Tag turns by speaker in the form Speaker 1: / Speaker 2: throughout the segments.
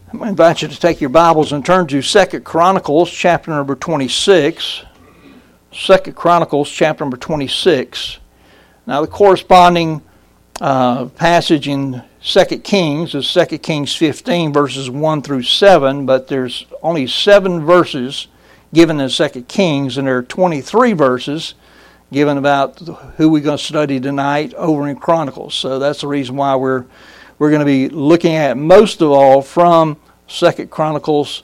Speaker 1: I'm going to invite you to take your Bibles and turn to 2 Chronicles chapter number 26. 2 Chronicles chapter number 26. Now the corresponding passage in 2 Kings is 2 Kings 15 verses 1 through 7, but there's only 7 verses given in 2 Kings, and there are 23 verses given about who we're going to study tonight over in Chronicles. So that's the reason why we're going to be looking at most of all from 2 Chronicles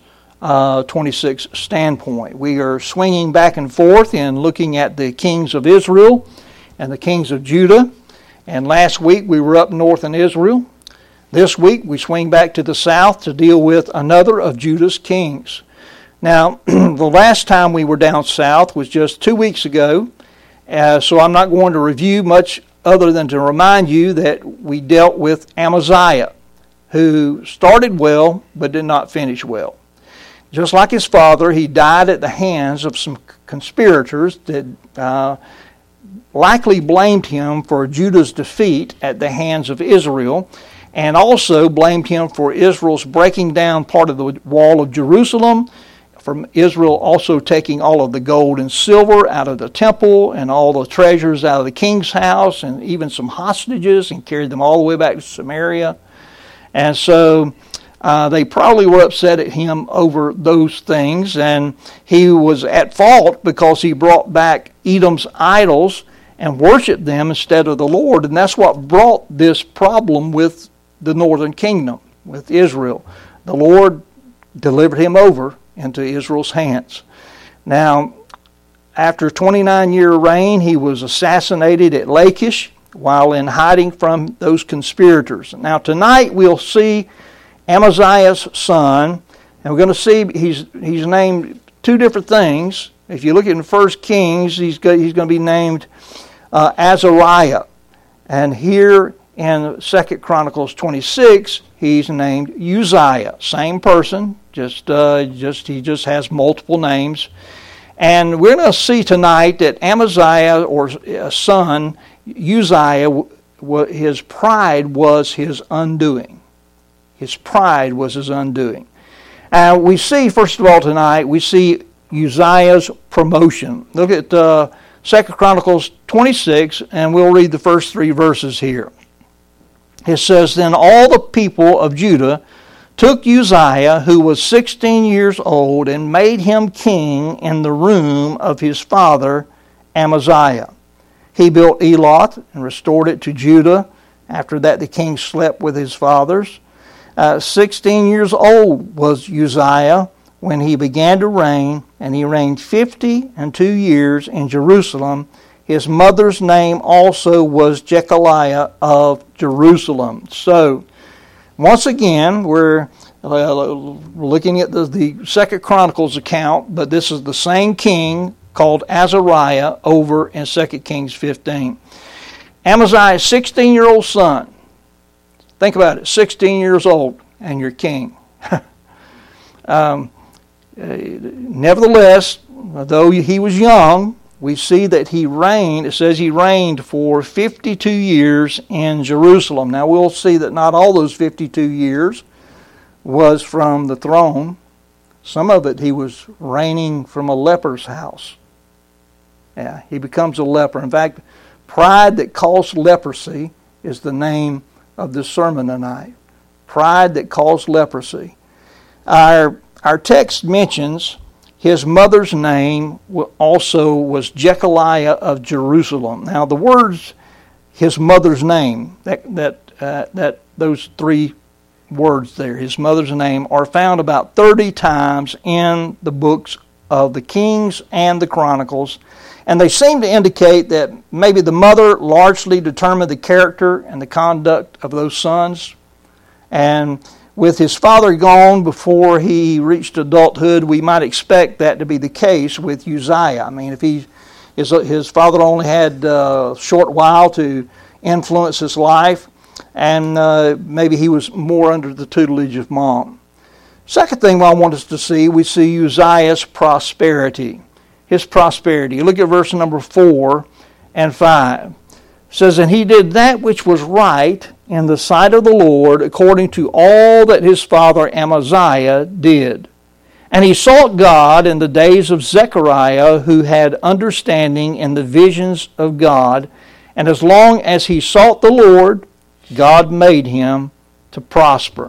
Speaker 1: 26 standpoint. We are swinging back and forth in looking at the kings of Israel and the kings of Judah. And last week we were up north in Israel. This week we swing back to the south to deal with another of Judah's kings. Now, the last time we were down south was just 2 weeks ago, so I'm not going to review much other than to remind you that we dealt with Amaziah, who started well but did not finish well. Just like his father, he died at the hands of some conspirators that likely blamed him for Judah's defeat at the hands of Israel, and also blamed him for Israel's breaking down part of the wall of Jerusalem, from Israel also taking all of the gold and silver out of the temple and all the treasures out of the king's house and even some hostages, and carried them all the way back to Samaria. And so they probably were upset at him over those things, and he was at fault because he brought back Edom's idols and worshiped them instead of the Lord, and that's what brought this problem with the northern kingdom, with Israel. The Lord delivered him over into Israel's hands. Now, after a 29-year reign, he was assassinated at Lachish while in hiding from those conspirators. Now, tonight we'll see Amaziah's son, and we're going to see he's named 2 different things. If you look at in 1 Kings, he's going to be named Azariah. And here in 2 Chronicles 26, he's named Uzziah. Same person, he just has multiple names. And we're going to see tonight that Amaziah, or son, Uzziah, his pride was his undoing. His pride was his undoing. We see, first of all tonight, we see Uzziah's promotion. Look at 2 Chronicles 26, and we'll read the first 3 verses here. It says, "Then all the people of Judah took Uzziah, who was 16 years old, and made him king in the room of his father Amaziah. He built Eloth and restored it to Judah. After that the king slept with his fathers. 16 years old was Uzziah when he began to reign, and he reigned 52 years in Jerusalem. His mother's name also was Jechaliah of Jerusalem." So, once again, we're looking at the 2 Chronicles account, but this is the same king called Azariah over in 2 Kings 15. Amaziah's 16-year-old son. Think about it, 16 years old, and you're king. Nevertheless, though he was young, we see that he reigned, it says he reigned for 52 years in Jerusalem. Now we'll see that not all those 52 years was from the throne. Some of it he was reigning from a leper's house. Yeah, he becomes a leper. In fact, pride that caused leprosy is the name of this sermon tonight. Pride that caused leprosy. Our text mentions his mother's name also was Jechaliah of Jerusalem. Now the words, his mother's name, that those 3 words there, his mother's name, are found about 30 times in the books of the Kings and the Chronicles, and they seem to indicate that maybe the mother largely determined the character and the conduct of those sons. And with his father gone before he reached adulthood, we might expect that to be the case with Uzziah. I mean, if his father only had a short while to influence his life, and maybe he was more under the tutelage of mom. Second thing I want us to see, we see Uzziah's prosperity. His prosperity. Look at verse number 4 and 5. It says, "And he did that which was right in the sight of the Lord, according to all that his father Amaziah did. And he sought God in the days of Zechariah, who had understanding in the visions of God. And as long as he sought the Lord, God made him to prosper.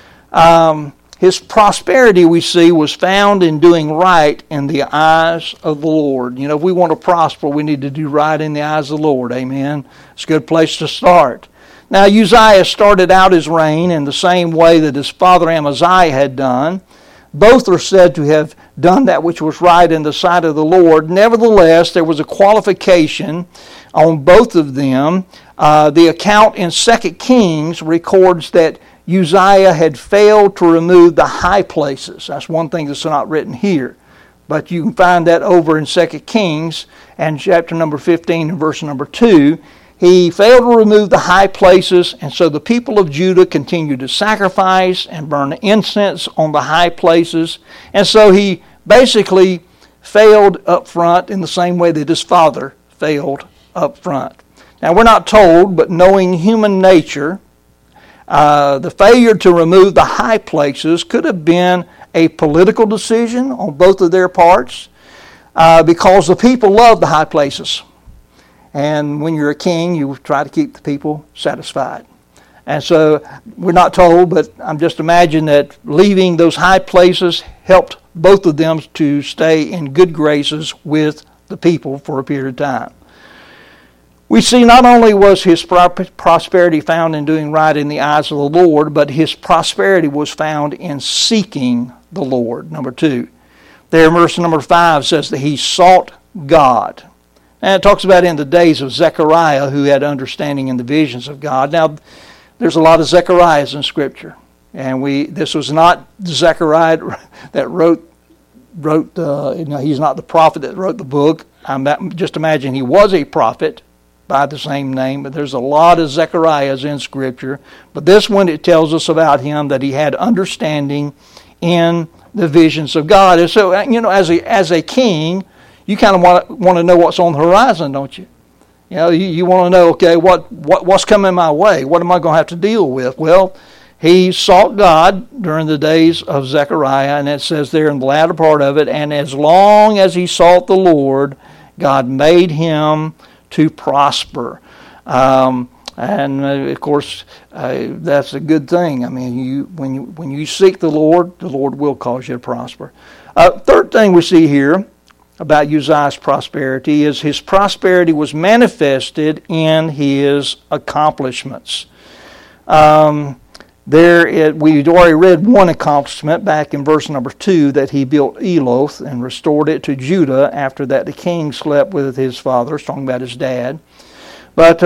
Speaker 1: His prosperity, we see, was found in doing right in the eyes of the Lord. You know, if we want to prosper, we need to do right in the eyes of the Lord. Amen. It's a good place to start. Now, Uzziah started out his reign in the same way that his father Amaziah had done. Both are said to have done that which was right in the sight of the Lord. Nevertheless, there was a qualification on both of them. The account in 2 Kings records that Uzziah had failed to remove the high places. That's one thing that's not written here. But you can find that over in 2 Kings and chapter number 15 and verse number 2. He failed to remove the high places, and so the people of Judah continued to sacrifice and burn incense on the high places. And so he basically failed up front in the same way that his father failed up front. Now, we're not told, but knowing human nature, the failure to remove the high places could have been a political decision on both of their parts, because the people love the high places. And when you're a king, you try to keep the people satisfied. And so we're not told, but I'm just imagining that leaving those high places helped both of them to stay in good graces with the people for a period of time. We see not only was his prosperity found in doing right in the eyes of the Lord, but his prosperity was found in seeking the Lord. Number 2. There in verse number 5 says that he sought God. And it talks about in the days of Zechariah, who had understanding in the visions of God. Now, there's a lot of Zechariahs in Scripture. And this was not Zechariah that wrote he's not the prophet that wrote the book. Just imagine he was a prophet by the same name, but there's a lot of Zechariahs in Scripture. But this one, it tells us about him that he had understanding in the visions of God. And so, as a king, you kind of want to know what's on the horizon, don't you? You know, you want to know, okay, what's coming my way? What am I going to have to deal with? Well, he sought God during the days of Zechariah, and it says there in the latter part of it, and as long as he sought the Lord, God made him to prosper. And of course, that's a good thing. I mean, when you seek the Lord will cause you to prosper. Third thing we see here about Uzziah's prosperity is his prosperity was manifested in his accomplishments. We'd already read one accomplishment back in verse number 2, that he built Eloth and restored it to Judah after that the king slept with his father, talking about his dad. But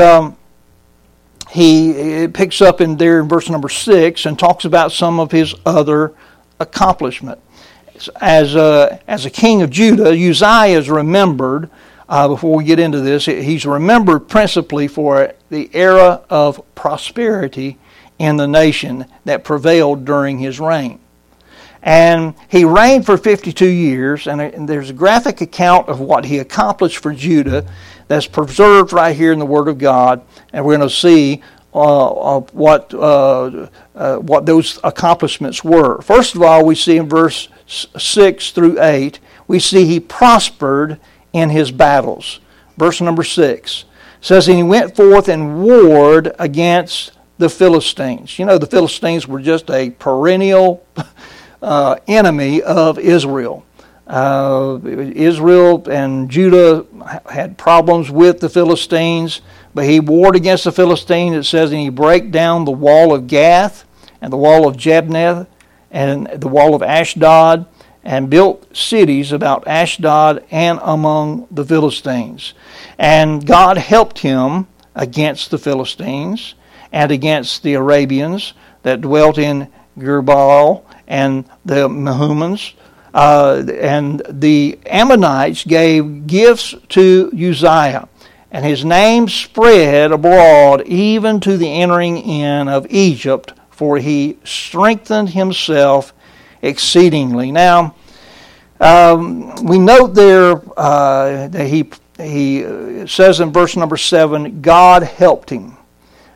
Speaker 1: it picks up in there in verse number 6 and talks about some of his other accomplishment. As a king of Judah, Uzziah is remembered, before we get into this, he's remembered principally for the era of prosperity in the nation that prevailed during his reign. And he reigned for 52 years, and there's a graphic account of what he accomplished for Judah that's preserved right here in the Word of God, and we're going to see what those accomplishments were. First of all, we see in verse 6 through 8, we see he prospered in his battles. Verse number 6 says, and he went forth and warred against the Philistines. You know, the Philistines were just a perennial enemy of Israel. Israel and Judah had problems with the Philistines, but he warred against the Philistines. It says, and he brake down the wall of Gath and the wall of Jabneh and the wall of Ashdod, and built cities about Ashdod and among the Philistines. And God helped him against the Philistines and against the Arabians that dwelt in Gurbaal and the Mehumans. And the Ammonites gave gifts to Uzziah, and his name spread abroad even to the entering in of Egypt, for he strengthened himself exceedingly. Now, we note there that he says in verse number 7, God helped him.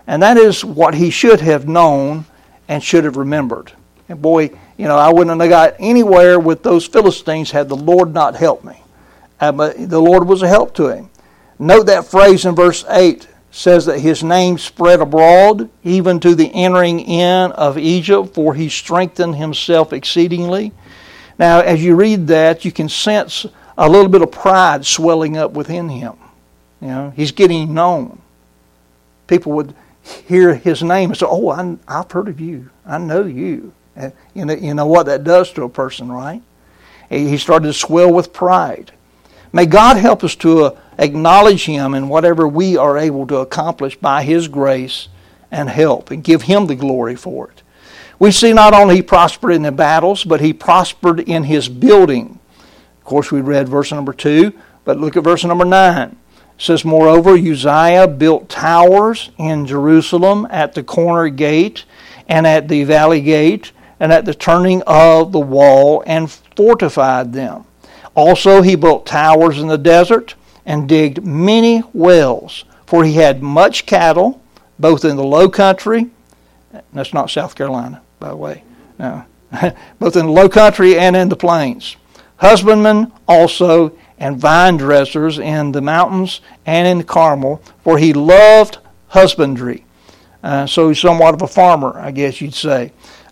Speaker 1: And that is what he should have known and should have remembered. And boy, I wouldn't have got anywhere with those Philistines had the Lord not helped me. But the Lord was a help to him. Note that phrase in verse 8 says that his name spread abroad, even to the entering in of Egypt, for he strengthened himself exceedingly. Now, as you read that, you can sense a little bit of pride swelling up within him. He's getting known. People would hear his name and say, "Oh, I've heard of you. I know you." You know what that does to a person, right? He started to swell with pride. May God help us to acknowledge him in whatever we are able to accomplish by his grace and help, and give him the glory for it. We see not only he prospered in the battles, but he prospered in his building. Of course, we read verse number 2, but look at verse number 9. It says, "Moreover, Uzziah built towers in Jerusalem at the corner gate and at the valley gate and at the turning of the wall, and fortified them. Also he built towers in the desert and digged many wells, for he had much cattle, both in the low country," that's not South Carolina, by the way, no, "both in the low country and in the plains, husbandmen also, and vine dressers in the mountains and in the Carmel, for he loved husbandry." So he's somewhat of a farmer, I guess you'd say.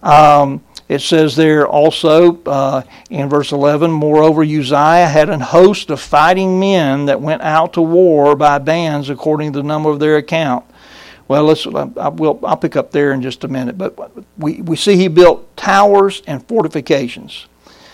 Speaker 1: It says there also in verse 11, "Moreover, Uzziah had an host of fighting men that went out to war by bands according to the number of their account." Well, I'll pick up there in just a minute. But we see he built towers and fortifications.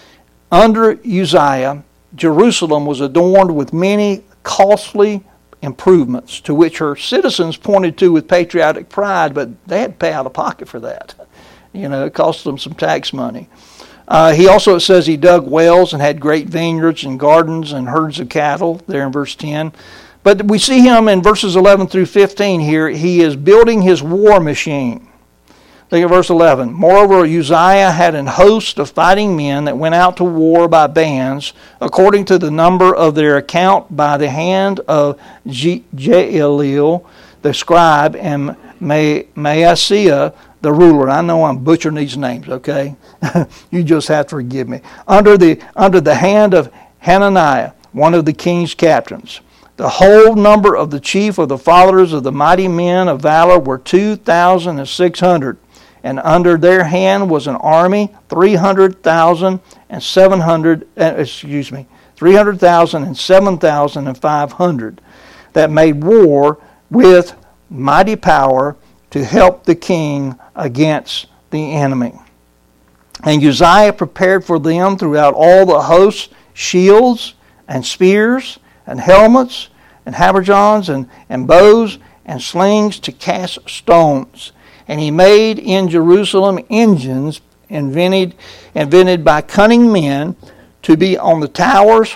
Speaker 1: Under Uzziah, Jerusalem was adorned with many costly improvements to which her citizens pointed to with patriotic pride, but they had to pay out of pocket for that. It cost them some tax money. He also, it says, he dug wells and had great vineyards and gardens and herds of cattle, there in verse 10. But we see him in verses 11 through 15 here. He is building his war machine. Look at verse 11. "Moreover, Uzziah had an host of fighting men that went out to war by bands, according to the number of their account, by the hand of Jaeleel the scribe and Maaseiah the ruler." I know I'm butchering these names, okay? You just have to forgive me. Under the hand of Hananiah, one of the king's captains. The whole number of the chief of the fathers of the mighty men of valor were 2,600. And under their hand was an army, 300,000 and 7,500, that made war with mighty power to help the king against the enemy. And Uzziah prepared for them throughout all the hosts shields and spears and helmets and habergeons and bows and slings to cast stones. And he made in Jerusalem engines invented by cunning men to be on the towers,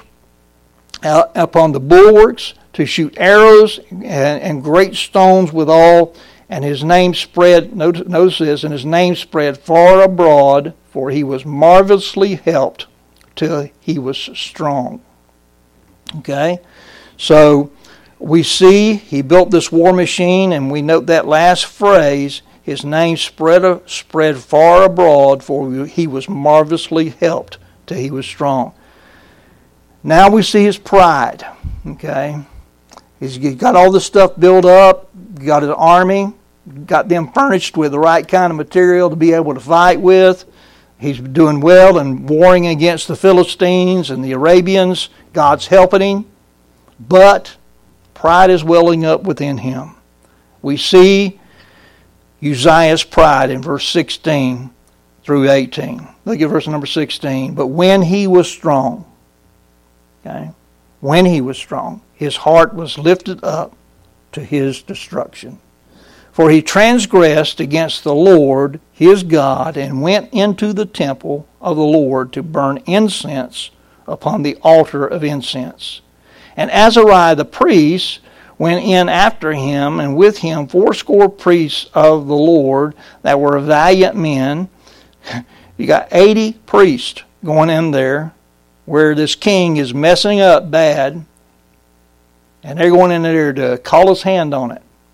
Speaker 1: upon the bulwarks, to shoot arrows and great stones withal. And his name spread, notice this, and his name spread far abroad, for he was marvelously helped till he was strong. Okay? So we see he built this war machine, and we note that last phrase, his name spread far abroad, for he was marvelously helped till he was strong. Now we see his pride. Okay? He's got all this stuff built up, got his army, got them furnished with the right kind of material to be able to fight with. He's doing well and warring against the Philistines and the Arabians. God's helping him. But pride is welling up within him. We see Uzziah's pride in verse 16 through 18. Look at verse number 16. "But when he was strong," okay, when he was strong, his heart was lifted up to his destruction. "For he transgressed against the Lord his God, and went into the temple of the Lord to burn incense upon the altar of incense. And Azariah the priest went in after him, and with him 80 priests of the Lord that were valiant men." You got 80 priests going in there where this king is messing up bad, and they're going in there to call his hand on it.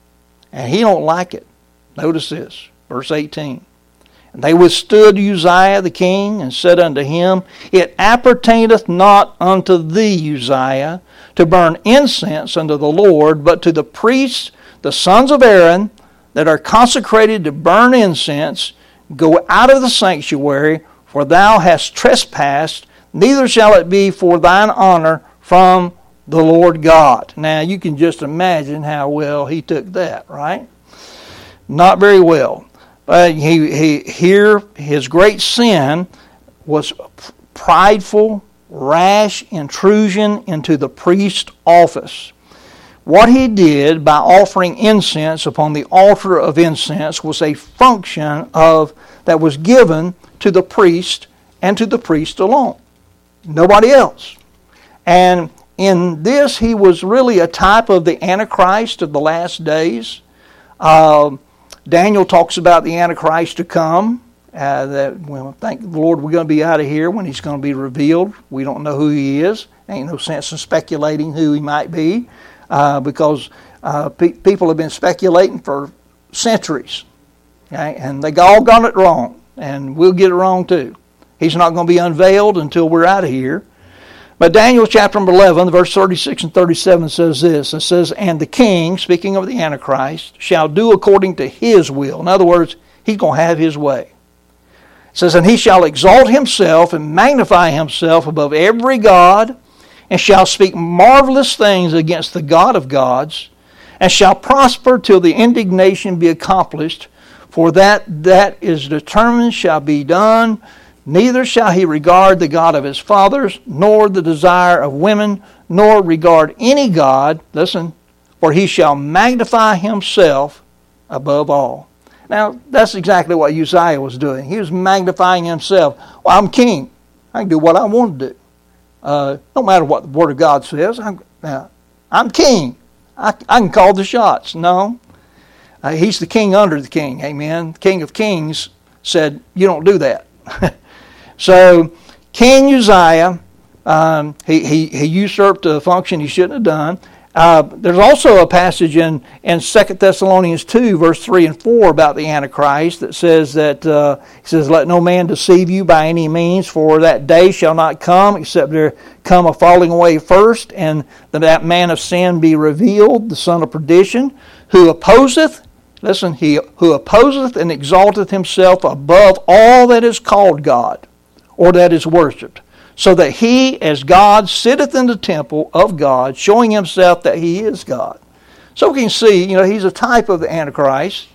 Speaker 1: And he don't like it. Notice this, verse 18. And they withstood Uzziah the king, and said unto him, It appertaineth not unto thee, Uzziah, to burn incense unto the Lord, but to the priests, the sons of Aaron, that are consecrated to burn incense. Go out of the sanctuary, for thou hast trespassed, neither shall it be for thine honor from the Lord God. Now you can just imagine how well he took that, right? Not very well. But here his great sin was prideful, rash intrusion into the priest's office. What he did by offering incense upon the altar of incense was a function that was given to the priest and to the priest alone. Nobody else. And in this, he was really a type of the Antichrist of the last days. Daniel talks about the Antichrist to come. Thank the Lord we're going to be out of here when he's going to be revealed. We don't know who he is. Ain't no sense in speculating who he might be because people have been speculating for centuries. Okay? And they all got it wrong. And we'll get it wrong too. He's not going to be unveiled until we're out of here. But Daniel chapter number 11, verse 36 and 37 says this. It says, And the king, speaking of the Antichrist, shall do according to his will. In other words, he's going to have his way. It says, And he shall exalt himself and magnify himself above every god, and shall speak marvelous things against the God of gods, and shall prosper till the indignation be accomplished. For that is determined shall be done. Neither shall he regard the God of his fathers, nor the desire of women, nor regard any god. Listen, for he shall magnify himself above all. Now, that's exactly what Uzziah was doing. He was magnifying himself. Well, I'm king. I can do what I want to do. No matter what the Word of God says. I'm king. I can call the shots. No. He's the king under the king. Amen. The King of Kings said, you don't do that. So, King Uzziah, he usurped a function he shouldn't have done. There's also a passage in 2 Thessalonians 2, verse 3 and 4 about the Antichrist that says that, he says, Let no man deceive you by any means, for that day shall not come, except there come a falling away first, and that man of sin be revealed, the son of perdition, who opposeth, listen, who opposeth and exalteth himself above all that is called God, or that is worshipped, so that he, as God, sitteth in the temple of God, showing himself that he is God. So we can see, he's a type of the Antichrist.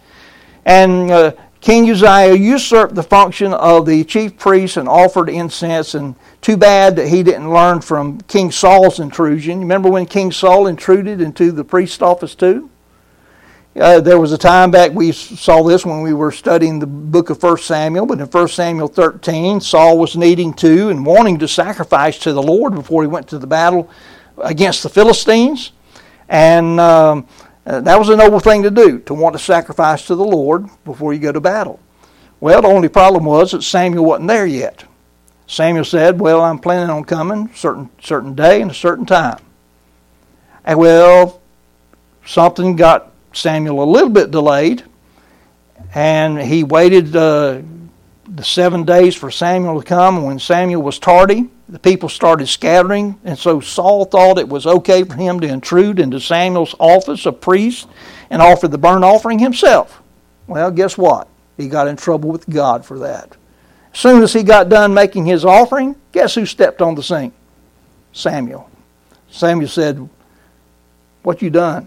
Speaker 1: And King Uzziah usurped the function of the chief priest and offered incense. And too bad that he didn't learn from King Saul's intrusion. Remember when King Saul intruded into the priest's office too? There was a time back, we saw this when we were studying the book of 1 Samuel, but in 1 Samuel 13, Saul was needing to and wanting to sacrifice to the Lord before he went to the battle against the Philistines. And that was a noble thing to do, to want to sacrifice to the Lord before you go to battle. Well, the only problem was that Samuel wasn't there yet. Samuel said, well, I'm planning on coming certain day and a certain time. And well, something got Samuel a little bit delayed, and he waited the 7 days for Samuel to come. And when Samuel was tardy, the people started scattering, and so Saul thought it was okay for him to intrude into Samuel's office of priest and offer the burnt offering himself. Well, guess what? He got in trouble with God for that. As soon as he got done making his offering, guess who stepped on the scene? Samuel. Samuel said, "What you done?"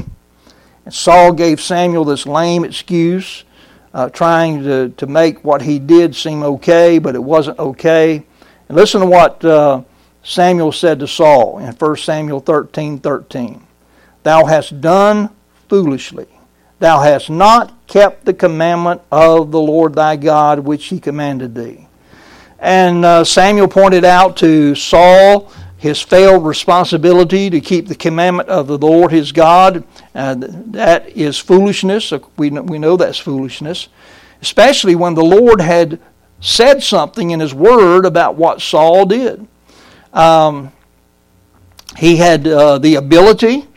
Speaker 1: And Saul gave Samuel this lame excuse, trying to make what he did seem okay, but it wasn't okay. And listen to what Samuel said to Saul in 1 Samuel 13:13. "Thou hast done foolishly. Thou hast not kept the commandment of the Lord thy God, which he commanded thee." And Samuel pointed out to Saul his failed responsibility to keep the commandment of the Lord his God. That is foolishness. We know that's foolishness, especially when the Lord had said something in his word about what Saul did. He had the ability,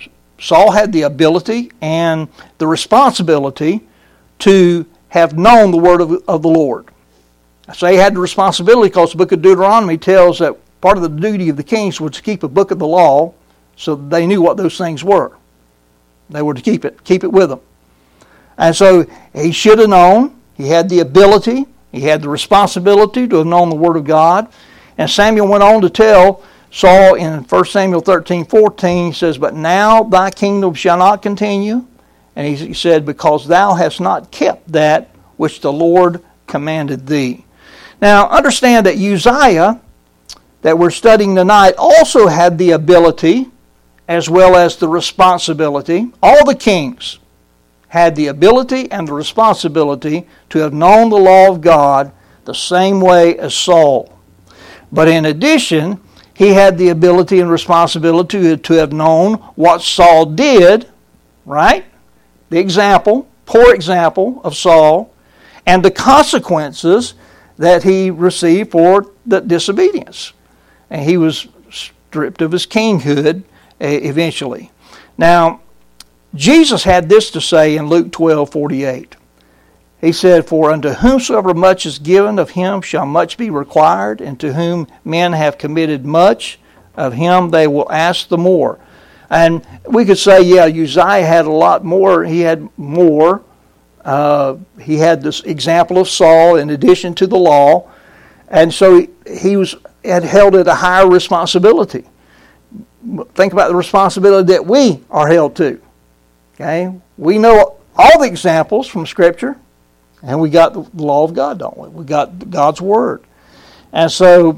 Speaker 1: Saul had the ability and the responsibility to have known the word of the Lord. I say he had the responsibility because the book of Deuteronomy tells that part of the duty of the kings was to keep a book of the law so that they knew what those things were. They were to keep it with them. And so he should have known. He had the ability. He had the responsibility to have known the word of God. And Samuel went on to tell Saul in 1 Samuel 13:14, he says, "But now thy kingdom shall not continue." And he said, "Because thou hast not kept that which the Lord commanded thee." Now understand that Uzziah, that we're studying tonight, also had the ability as well as the responsibility. All the kings had the ability and the responsibility to have known the law of God the same way as Saul. But in addition, he had the ability and responsibility to have known what Saul did, right? The example, poor example of Saul, and the consequences that he received for the disobedience. And he was stripped of his kinghood eventually. Now, Jesus had this to say in Luke 12:48. He said, "For unto whomsoever much is given, of him shall much be required, and to whom men have committed much, of him they will ask the more." And we could say, yeah, Uzziah had a lot more. He had more. He had this example of Saul in addition to the law. And so he had held it a higher responsibility. Think about the responsibility that we are held to. Okay? We know all the examples from Scripture. And we got the law of God, don't we? We got God's Word. And so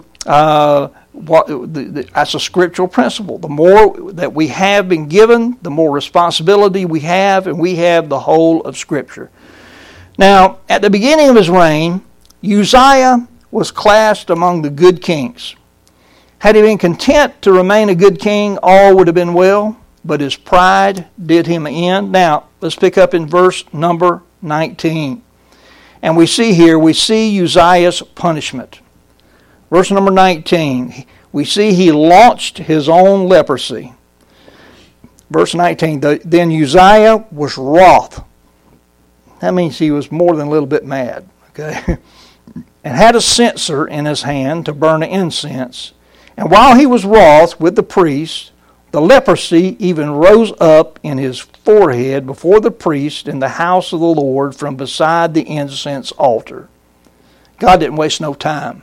Speaker 1: that's a scriptural principle. The more that we have been given, the more responsibility we have, and we have the whole of Scripture. Now, at the beginning of his reign, Uzziah was classed among the good kings. Had he been content to remain a good king, all would have been well, but his pride did him in. Now, let's pick up in verse number 19. And we see Uzziah's punishment. Verse number 19, we see he launched his own leprosy. Verse 19, then Uzziah was wroth. That means he was more than a little bit mad. Okay, and had a censer in his hand to burn incense. And while he was wroth with the priest, the leprosy even rose up in his forehead before the priest in the house of the Lord from beside the incense altar. God didn't waste no time.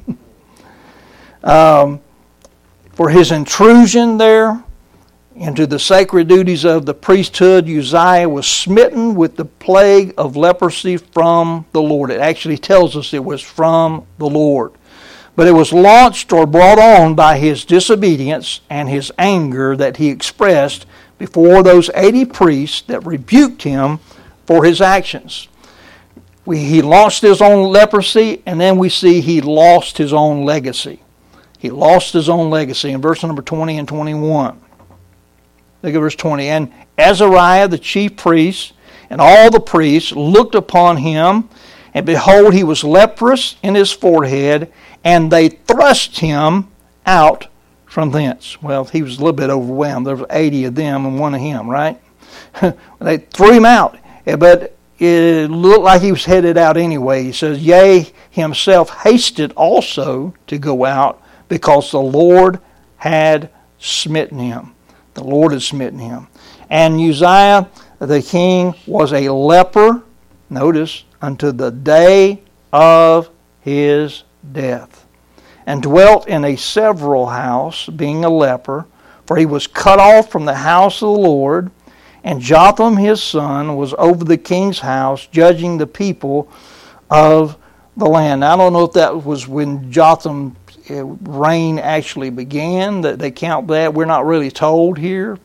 Speaker 1: For his intrusion there into the sacred duties of the priesthood, Uzziah was smitten with the plague of leprosy from the Lord. It actually tells us it was from the Lord. But it was launched or brought on by his disobedience and his anger that he expressed before those 80 priests that rebuked him for his actions. He launched his own leprosy, and then we see he lost his own legacy. He lost his own legacy in verse number 20 and 21. Look at verse 20. And Azariah, the chief priest, and all the priests looked upon him, and behold, he was leprous in his forehead, and they thrust him out from thence. Well, he was a little bit overwhelmed. There were 80 of them and one of him, right? They threw him out. But it looked like he was headed out anyway. He says, yea, himself hasted also to go out, because the Lord had smitten him. The Lord had smitten him. And Uzziah the king was a leper, notice, unto the day of his death, and dwelt in a several house, being a leper, for he was cut off from the house of the Lord. And Jotham his son was over the king's house, judging the people of the land. Now, I don't know if that was when Jotham's reign actually began, that they count that. We're not really told here.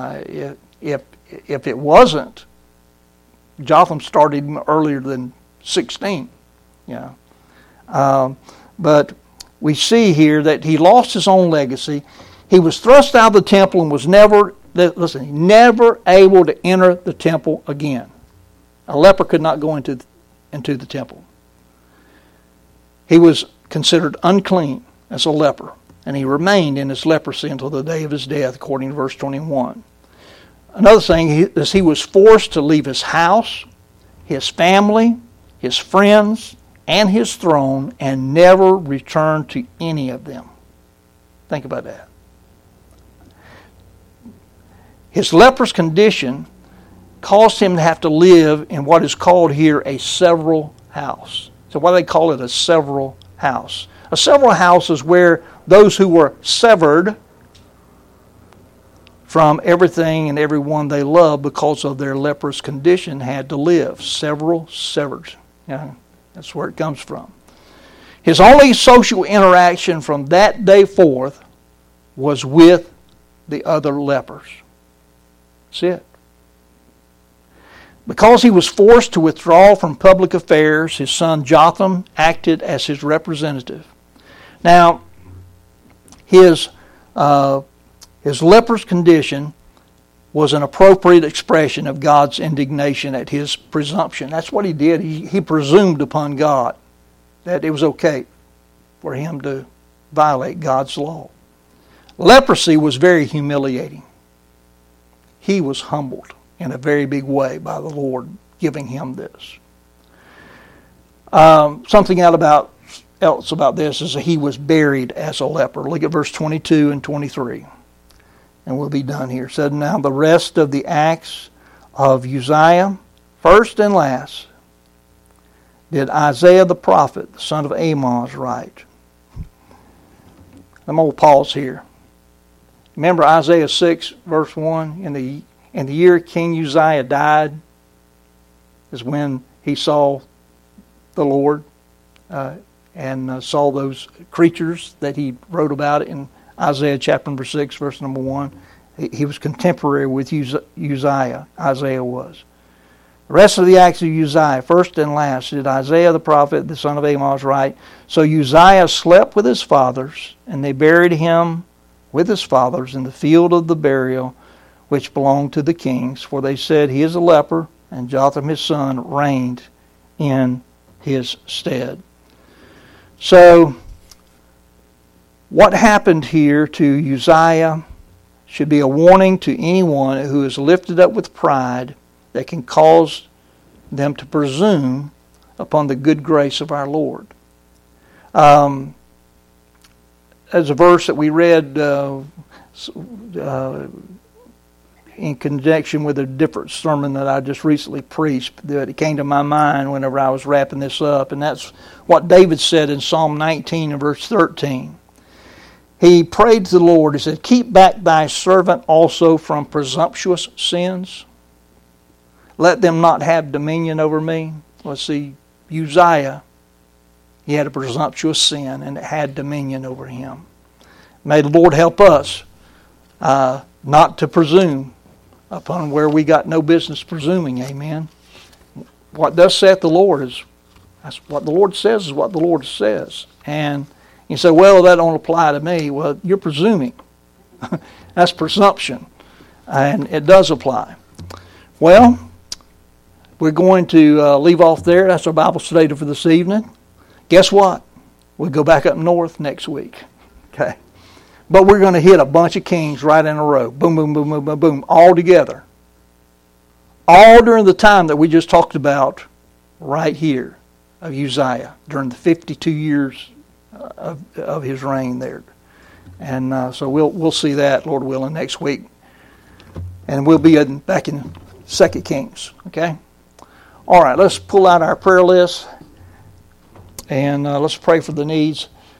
Speaker 1: If it wasn't, Jotham started earlier than 16. Yeah. But we see here that he lost his own legacy. He was thrust out of the temple and was never able to enter the temple again. A leper could not go into the temple. He was considered unclean as a leper, and he remained in his leprosy until the day of his death, according to verse 21. Another thing is he was forced to leave his house, his family, his friends, and his throne, and never return to any of them. Think about that. His leprous condition caused him to have to live in what is called here a several house. So why do they call it a several house? A several house is where those who were severed from everything and everyone they loved because of their leprous condition had to live. Several severed. Yeah, that's where it comes from. His only social interaction from that day forth was with the other lepers. That's it. Because he was forced to withdraw from public affairs, his son Jotham acted as his representative. Now, his leprous condition was an appropriate expression of God's indignation at his presumption. That's what he did. He presumed upon God that it was okay for him to violate God's law. Leprosy was very humiliating. He was humbled in a very big way by the Lord giving him this. Something else about this is that he was buried as a leper. Look at verse 22 and 23. And we'll be done here. It said, now the rest of the acts of Uzziah, first and last, did Isaiah the prophet, the son of Amoz, write. I'm going to pause here. Remember Isaiah 6, verse 1? In the year King Uzziah died is when he saw the Lord and saw those creatures that he wrote about in Isaiah chapter number 6, verse number 1. He was contemporary with Uzziah. Isaiah was. The rest of the acts of Uzziah, first and last, did Isaiah the prophet, the son of Amoz, write. So Uzziah slept with his fathers, and they buried him with his fathers in the field of the burial which belonged to the kings. For they said, he is a leper, and Jotham his son reigned in his stead. So, what happened here to Uzziah should be a warning to anyone who is lifted up with pride that can cause them to presume upon the good grace of our Lord. As a verse that we read in conjunction with a different sermon that I just recently preached, that it came to my mind whenever I was wrapping this up, and that's what David said in Psalm 19 and verse 13. He prayed to the Lord. He said, keep back thy servant also from presumptuous sins. Let them not have dominion over me. Let's see, Uzziah, he had a presumptuous sin and it had dominion over him. May the Lord help us not to presume upon where we got no business presuming. Amen. What thus saith the Lord is, that's what the Lord says is what the Lord says. And you say, well, that don't apply to me. Well, you're presuming. That's presumption. And it does apply. Well, we're going to leave off there. That's our Bible study for this evening. Guess what? We'll go back up north next week. Okay. But we're going to hit a bunch of kings right in a row. Boom, boom, boom, boom, boom, boom. All together. All during the time that we just talked about right here of Uzziah. During the 52 years of his reign there. And so we'll see that, Lord willing, next week. And we'll be back in 2 Kings. Okay? All right, let's pull out our prayer list. And let's pray for the needs